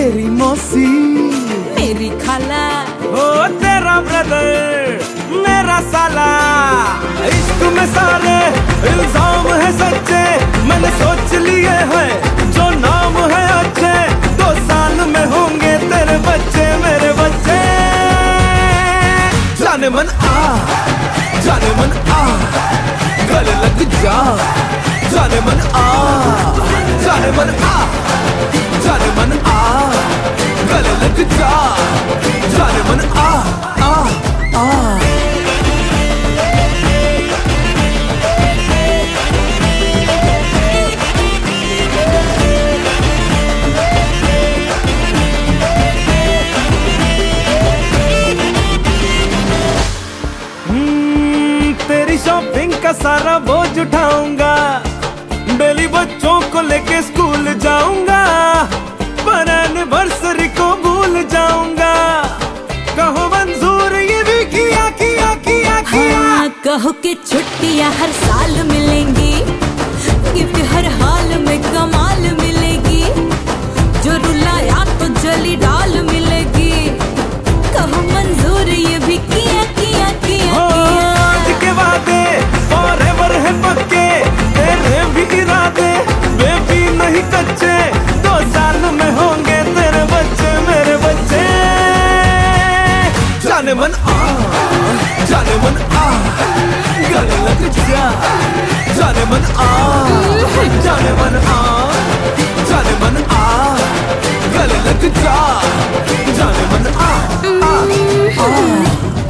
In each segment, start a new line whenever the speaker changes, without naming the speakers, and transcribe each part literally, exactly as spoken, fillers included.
तेरी मौसी,
मेरी खाला,
ओ तेरा ब्रदर, मेरा साला। इश्क में सारे इल्जाम है सच्चे, मैंने सोच लिए हैं जो नाम है अच्छे। दो साल में होंगे तेरे बच्चे मेरे बच्चे। जाने मन आ, जाने मन आ, गले लग जा। जाने मन आ, जाने मन आ, जाने मन आ, गले लग जा। जाने मन आ, आ, आ। तेरी शॉपिंग का सारा बोझ उठाऊंगा, डेली बच्चों को लेके स्कूल जाऊंगा, पर एनिवर्सरी को भूल जाऊंगा। कहो मंजूर ये भी किया किया किया किया।
हाँ, कहो कि छुट्टियां हर साल मिलेंगी, गिफ्ट हर हाल में कमाल मिलेगी, जो रुलाया तो जली डाल मिलेगी। कहो मंजूर ये भी किया किया किया किया।
आज के वादे फॉरएवर है पक्के, तेरे भी इरादे बेबी नहीं कच्चे। दो साल में होंगे तेरे बच्चे मेरे बच्चे। जाने मन आ, जाने मन आ, गले लग जा। जाने मन आ, जाने मन आ, जाने मन आ, गले लग जा। जाने मन आ, आ, आ।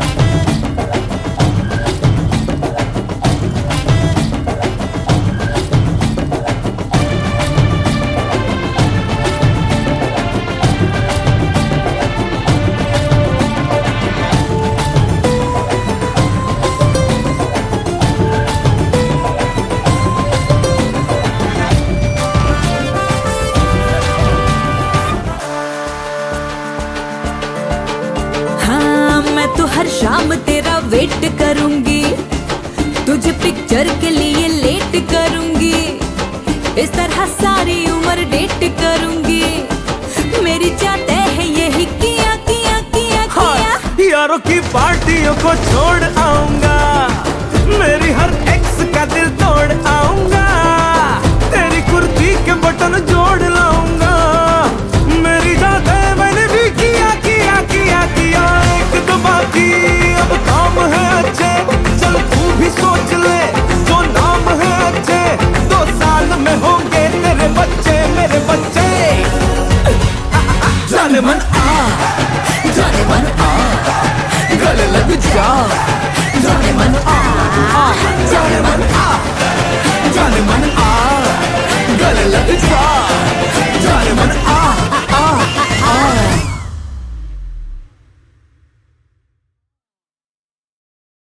तो हर शाम तेरा वेट करूंगी, तुझे पिक्चर के लिए लेट करूंगी, इस तरह सारी उम्र डेट करूंगी। मेरी चाहते है यही किया किया किया किया।
यारों की पार्टियों को छोड़ आऊंगा, मेरी हर एक्स का दिल तोड़ आऊंगा।